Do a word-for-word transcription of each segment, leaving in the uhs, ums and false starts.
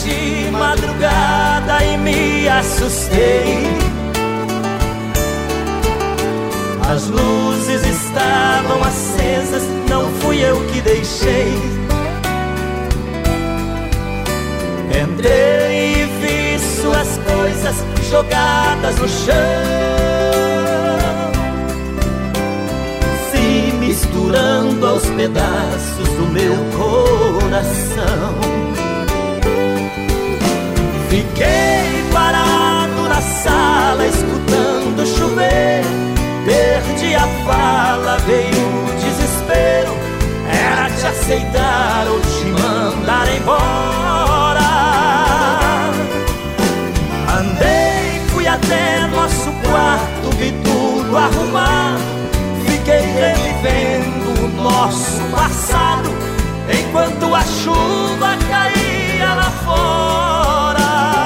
de madrugada e me assustei. As luzes estavam acesas, não fui eu que deixei. Entrei e vi suas coisas jogadas no chão, se misturando aos pedaços do meu coração. Fiquei parado na sala escutando chover. Perdi a fala, veio o desespero. Era te aceitar ou te mandar embora. Andei, fui até nosso quarto, vi tudo arrumado. Fiquei revivendo o nosso passado, enquanto a chuva caía lá fora.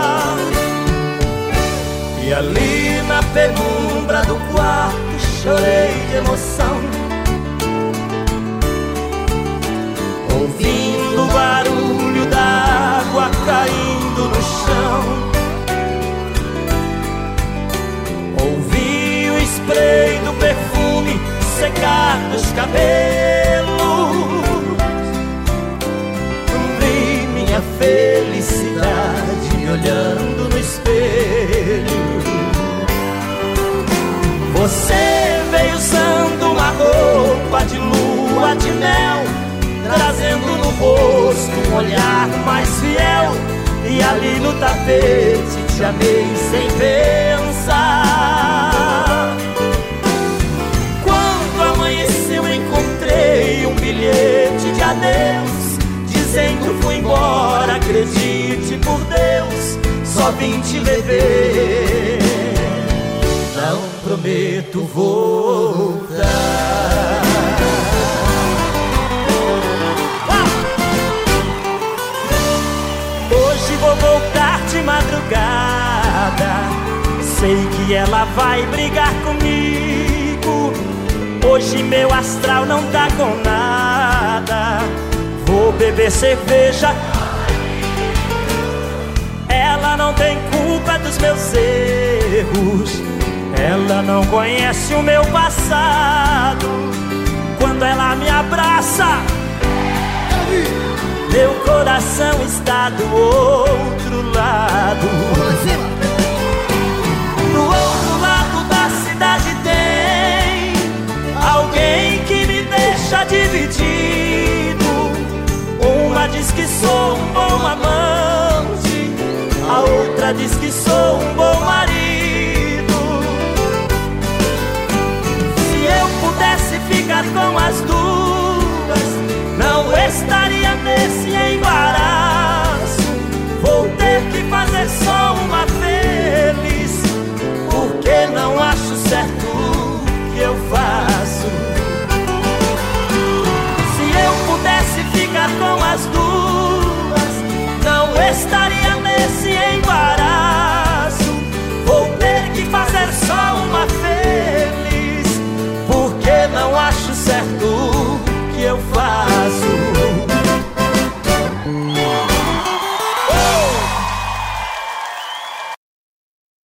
E ali na penumbra do quarto chorei de emoção, ouvindo o barulho da água caindo no chão. Ouvi o spray do perfume secar dos cabelos. Vi minha felicidade olhando no espelho. Você veio usando uma roupa de lua de mel, trazendo no rosto um olhar mais fiel. E ali no tapete te amei sem pensar. Quando amanheceu encontrei um bilhete de adeus, dizendo fui embora, acredite por Deus, só vim te rever, não prometo voltar. Hoje vou voltar de madrugada, sei que ela vai brigar comigo. Hoje meu astral não tá com nada, vou beber cerveja. Ela não tem culpa dos meus erros, ela não conhece o meu passado. Quando ela me abraça, meu coração está do outro lado. Do outro lado da cidade tem alguém que me deixa dividido. Uma diz que sou um bom amante, a outra diz que sou